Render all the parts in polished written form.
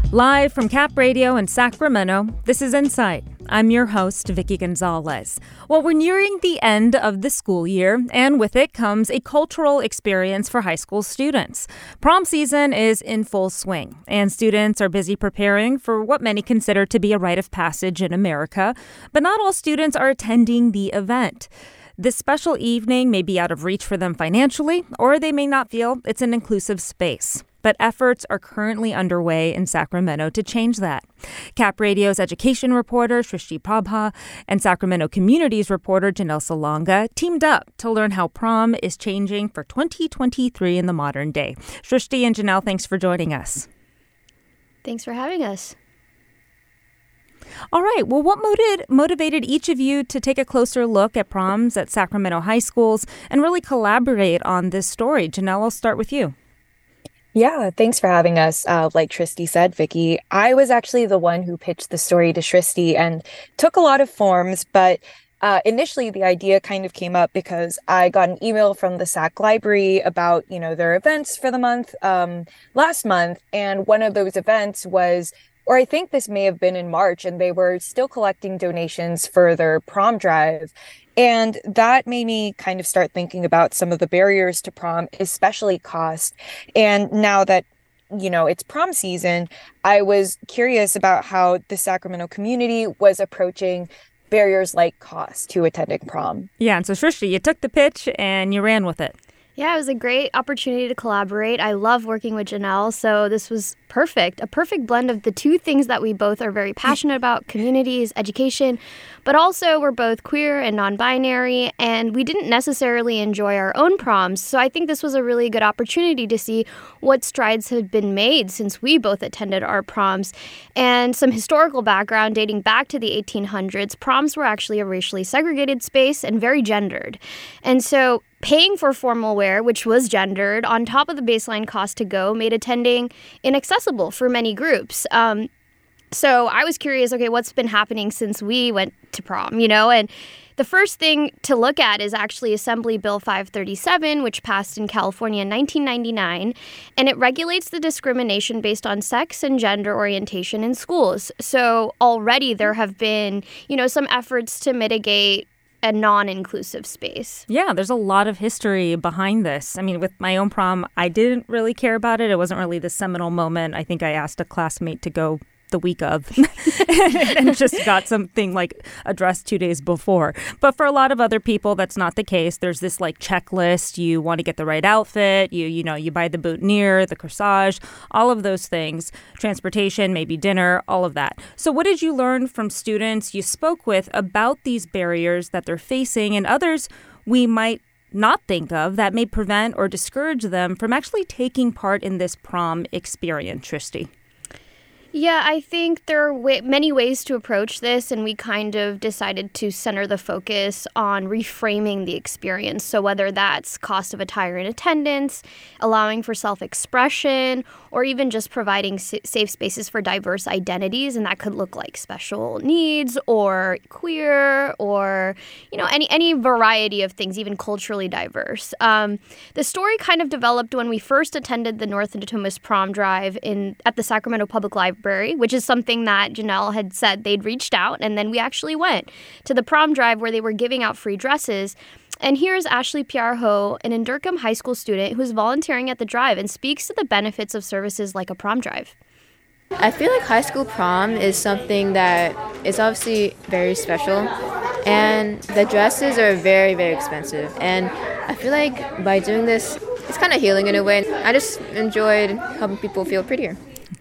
Live from Cap Radio in Sacramento, this is Insight. I'm your host, Vicky Gonzalez. Well, we're nearing the end of the school year, and with it comes a cultural experience for high school students. Prom season is in full swing, and students are busy preparing for what many consider to be a rite of passage in America. But not all students are attending the event. This special evening may be out of reach for them financially, or they may not feel it's an inclusive space. But efforts are currently underway in Sacramento to change that. Cap Radio's education reporter Shrishti Prabha and Sacramento Communities reporter Janelle Salonga teamed up to learn how prom is changing for 2023 in the modern day. Shrishti and Janelle, thanks for joining us. Thanks for having us. All right. Well, what motivated each of you to take a closer look at proms at Sacramento high schools and really collaborate on this story? Janelle, I'll start with you. Yeah, thanks for having us. Like Shristi said, Vicky, I was actually the one who pitched the story to Shristi and took a lot of forms, but initially the idea kind of came up because I got an email from the Sac Library about, their events for the month last month. And one of those events was, or I think this may have been in March, and they were still collecting donations for their prom drive. And that made me kind of start thinking about some of the barriers to prom, especially cost. And now that, it's prom season, I was curious about how the Sacramento community was approaching barriers like cost to attending prom. Yeah, and so Shrishti, you took the pitch and you ran with it. Yeah, it was a great opportunity to collaborate. I love working with Janelle, so this was perfect. A perfect blend of the two things that we both are very passionate about, communities, education, but also we're both queer and non-binary, and we didn't necessarily enjoy our own proms. So I think this was a really good opportunity to see what strides had been made since we both attended our proms. And some historical background dating back to the 1800s, proms were actually a racially segregated space and very gendered. And so paying for formal wear, which was gendered, on top of the baseline cost to go, made attending inaccessible for many groups. So I was curious, okay, what's been happening since we went to prom, And the first thing to look at is actually Assembly Bill 537, which passed in California in 1999, and it regulates the discrimination based on sex and gender orientation in schools. So already there have been, some efforts to mitigate a non-inclusive space. Yeah, there's a lot of history behind this. I mean, with my own prom, I didn't really care about it. It wasn't really the seminal moment. I think I asked a classmate to go the week of and just got something like addressed 2 days before. But for a lot of other people, that's not the case. There's this like checklist. You want to get the right outfit. You buy the boutonniere, the corsage, all of those things, transportation, maybe dinner, all of that. So what did you learn from students you spoke with about these barriers that they're facing and others we might not think of that may prevent or discourage them from actually taking part in this prom experience, Shrishti? Yeah, I think there are many ways to approach this, and we kind of decided to center the focus on reframing the experience. So whether that's cost of attire and attendance, allowing for self-expression, or even just providing safe spaces for diverse identities, and that could look like special needs or queer or, any variety of things, even culturally diverse. The story kind of developed when we first attended the North Natomas prom drive at the Sacramento Public Library, which is something that Janelle had said they'd reached out, and then we actually went to the prom drive where they were giving out free dresses. And here's Ashley Piarho, an Endurcom High School student who's volunteering at the drive and speaks to the benefits of services like a prom drive. I feel like high school prom is something that is obviously very special, and the dresses are very, very expensive. And I feel like by doing this, it's kind of healing in a way. I just enjoyed helping people feel prettier.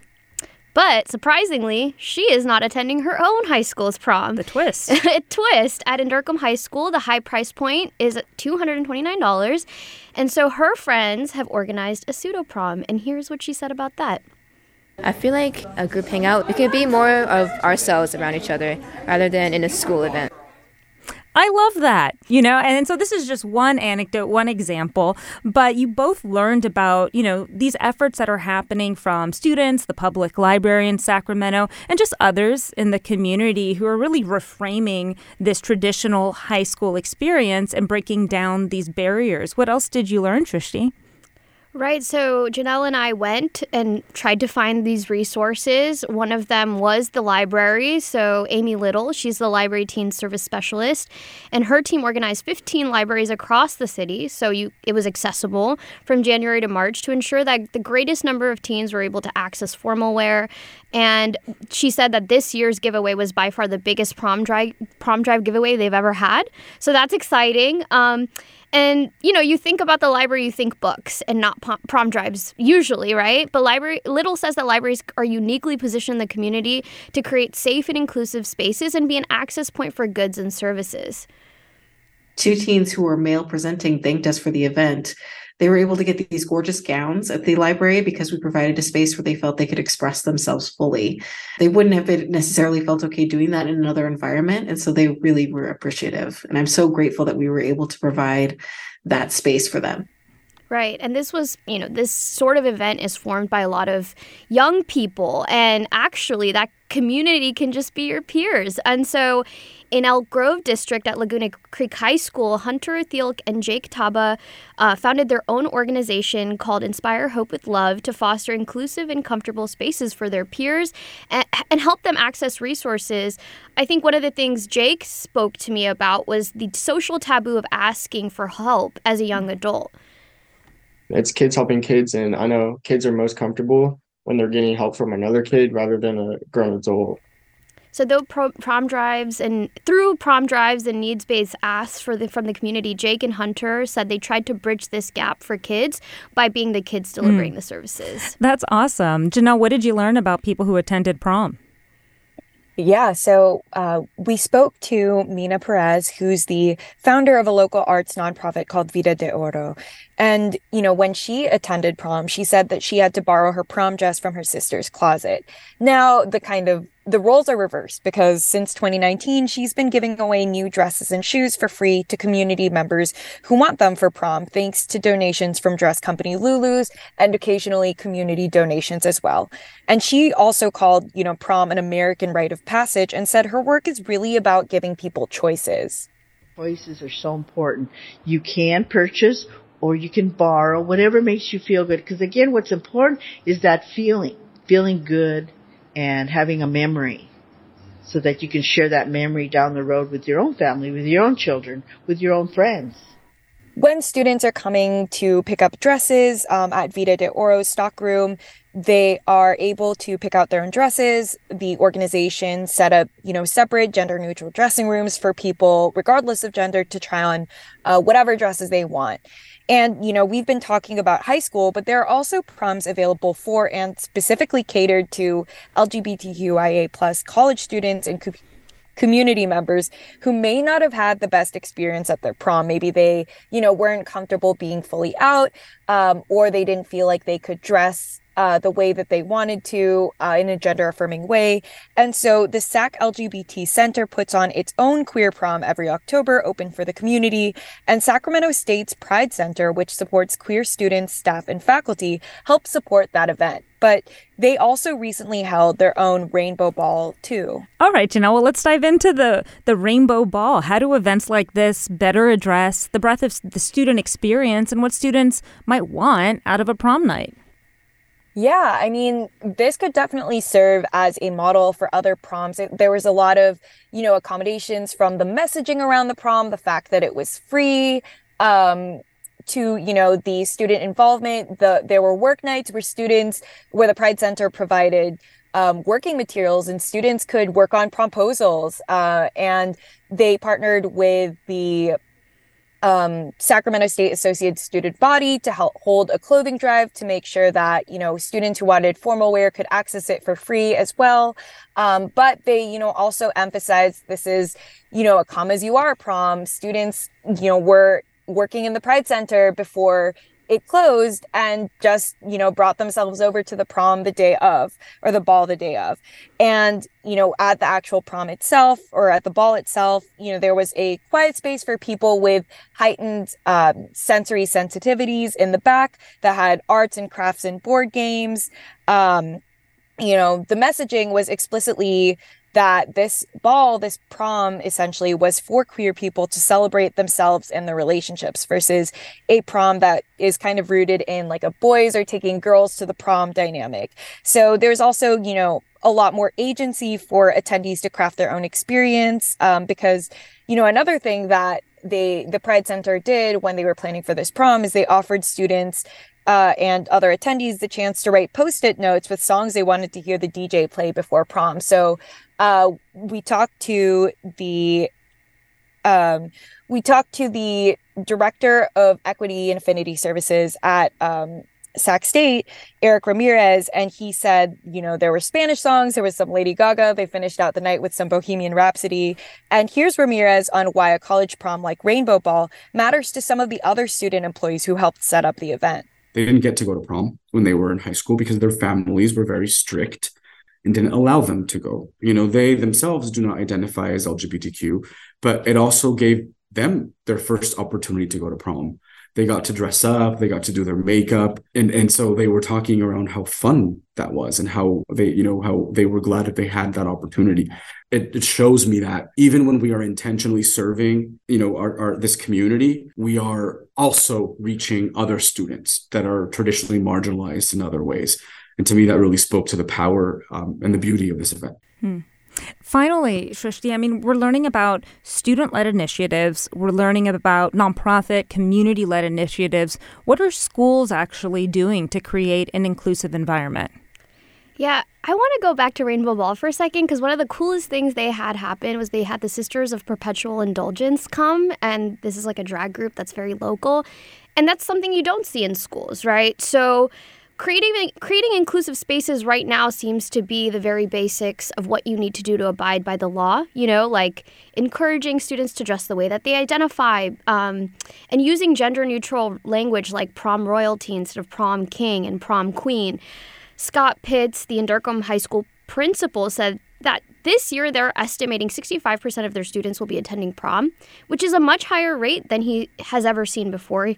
But surprisingly, she is not attending her own high school's prom. The twist. A twist. At Endurcom High School, the high price point is $229. And so her friends have organized a pseudo prom. And here's what she said about that. I feel like a group hangout, we can be more of ourselves around each other rather than in a school event. I love that, and so this is just one anecdote, one example, but you both learned about, these efforts that are happening from students, the public library in Sacramento, and just others in the community who are really reframing this traditional high school experience and breaking down these barriers. What else did you learn, Shrishti? Right. So Janelle and I went and tried to find these resources. One of them was the library. So Amy Little, she's the library teen service specialist, and her team organized 15 libraries across the city. So it was accessible from January to March to ensure that the greatest number of teens were able to access formal wear. And she said that this year's giveaway was by far the biggest prom drive giveaway they've ever had. So that's exciting. And, you think about the library, you think books and not prom drives usually, right? But Little says that libraries are uniquely positioned in the community to create safe and inclusive spaces and be an access point for goods and services. 2 teens who were male presenting thanked us for the event. They were able to get these gorgeous gowns at the library because we provided a space where they felt they could express themselves fully. They wouldn't have necessarily felt okay doing that in another environment. And so they really were appreciative. And I'm so grateful that we were able to provide that space for them. Right. And this was, this sort of event is formed by a lot of young people. And actually, that community can just be your peers. And so in Elk Grove District at Laguna Creek High School, Hunter Thielk and Jake Taba founded their own organization called Inspire Hope with Love to foster inclusive and comfortable spaces for their peers and help them access resources. I think one of the things Jake spoke to me about was the social taboo of asking for help as a young adult. It's kids helping kids, and I know kids are most comfortable when they're getting help from another kid rather than a grown adult. So through prom drives and needs-based asks from the community, Jake and Hunter said they tried to bridge this gap for kids by being the kids delivering the services. That's awesome. Janelle, what did you learn about people who attended prom? Yeah, so we spoke to Mina Perez, who's the founder of a local arts nonprofit called Vida de Oro. And, when she attended prom, she said that she had to borrow her prom dress from her sister's closet. Now, the roles are reversed because since 2019, she's been giving away new dresses and shoes for free to community members who want them for prom, thanks to donations from dress company Lulu's and occasionally community donations as well. And she also called, prom an American rite of passage and said her work is really about giving people choices. Choices are so important. You can purchase or you can borrow, whatever makes you feel good. Because again, what's important is that feeling good and having a memory so that you can share that memory down the road with your own family, with your own children, with your own friends. When students are coming to pick up dresses at Vida de Oro's stockroom, they are able to pick out their own dresses. The organization set up, separate gender-neutral dressing rooms for people, regardless of gender, to try on whatever dresses they want. And, we've been talking about high school, but there are also proms available for and specifically catered to LGBTQIA plus college students and community members who may not have had the best experience at their prom. Maybe they, weren't comfortable being fully out, or they didn't feel like they could dress the way that they wanted to in a gender-affirming way. And so the SAC LGBT Center puts on its own queer prom every October, open for the community. And Sacramento State's Pride Center, which supports queer students, staff, and faculty, helps support that event. But they also recently held their own Rainbow Ball, too. All right, Janelle, well, let's dive into the Rainbow Ball. How do events like this better address the breadth of the student experience and what students might want out of a prom night? Yeah, this could definitely serve as a model for other proms. There was a lot of, accommodations from the messaging around the prom, the fact that it was free, to, the student involvement. There were work nights where the Pride Center provided working materials and students could work on promposals. And they partnered with the Sacramento State Associated Student Body to help hold a clothing drive to make sure that, students who wanted formal wear could access it for free as well. But they, also emphasized this is, a come as you are prom. Students, were working in the Pride Center before it closed and just, brought themselves over to the prom the day of, or the ball the day of. And, at the actual prom itself or at the ball itself, there was a quiet space for people with heightened sensory sensitivities in the back that had arts and crafts and board games. the messaging was explicitly that this ball, this prom, essentially was for queer people to celebrate themselves and their relationships versus a prom that is kind of rooted in like a boys are taking girls to the prom dynamic. So there's also, a lot more agency for attendees to craft their own experience because, another thing that the Pride Center did when they were planning for this prom is they offered students and other attendees the chance to write Post-it notes with songs they wanted to hear the DJ play before prom. So we talked to the director of Equity and Affinity Services at Sac State, Eric Ramirez, and he said, there were Spanish songs, there was some Lady Gaga, they finished out the night with some Bohemian Rhapsody. And here's Ramirez on why a college prom like Rainbow Ball matters to some of the other student employees who helped set up the event. They didn't get to go to prom when they were in high school because their families were very strict and didn't allow them to go. They themselves do not identify as LGBTQ, but it also gave them their first opportunity to go to prom. They got to dress up, they got to do their makeup. And so they were talking around how fun that was and how they were glad that they had that opportunity. It shows me that even when we are intentionally serving, our this community, we are also reaching other students that are traditionally marginalized in other ways. And to me, that really spoke to the power and the beauty of this event. Finally, Srishti, we're learning about student-led initiatives. We're learning about nonprofit, community-led initiatives. What are schools actually doing to create an inclusive environment? Yeah, I want to go back to Rainbow Ball for a second because one of the coolest things they had happen was they had the Sisters of Perpetual Indulgence come, and this is like a drag group that's very local, and that's something you don't see in schools, right? So creating inclusive spaces right now seems to be the very basics of what you need to do to abide by the law, like encouraging students to dress the way that they identify and using gender-neutral language like prom royalty instead of prom king and prom queen. Scott Pitts, the Endurcom High School principal, said that this year they're estimating 65% of their students will be attending prom, which is a much higher rate than he has ever seen before.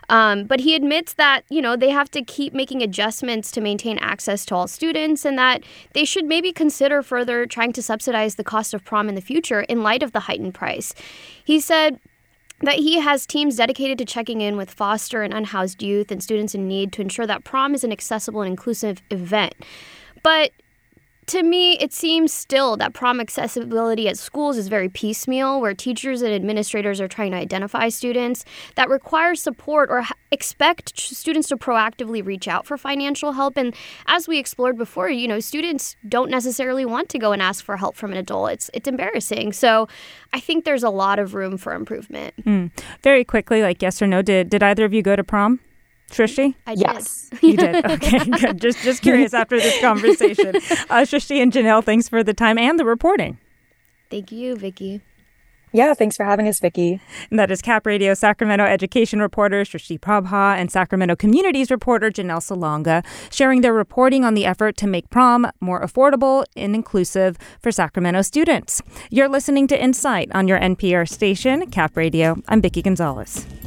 But he admits that, they have to keep making adjustments to maintain access to all students and that they should maybe consider further trying to subsidize the cost of prom in the future in light of the heightened price. He said that he has teams dedicated to checking in with foster and unhoused youth and students in need to ensure that prom is an accessible and inclusive event. But to me, it seems still that prom accessibility at schools is very piecemeal, where teachers and administrators are trying to identify students that require support or expect students to proactively reach out for financial help. And as we explored before, students don't necessarily want to go and ask for help from an adult. It's embarrassing. So I think there's a lot of room for improvement. Very quickly, like yes or no, did either of you go to prom? Srishti? I did. Yes. You did? Okay, good. Just curious after this conversation. Srishti and Janelle, thanks for the time and the reporting. Thank you, Vicky. Yeah, thanks for having us, Vicky. And that is Cap Radio Sacramento education reporter Srishti Prabha and Sacramento Communities reporter Janelle Salonga sharing their reporting on the effort to make prom more affordable and inclusive for Sacramento students. You're listening to Insight on your NPR station, Cap Radio. I'm Vicky Gonzalez.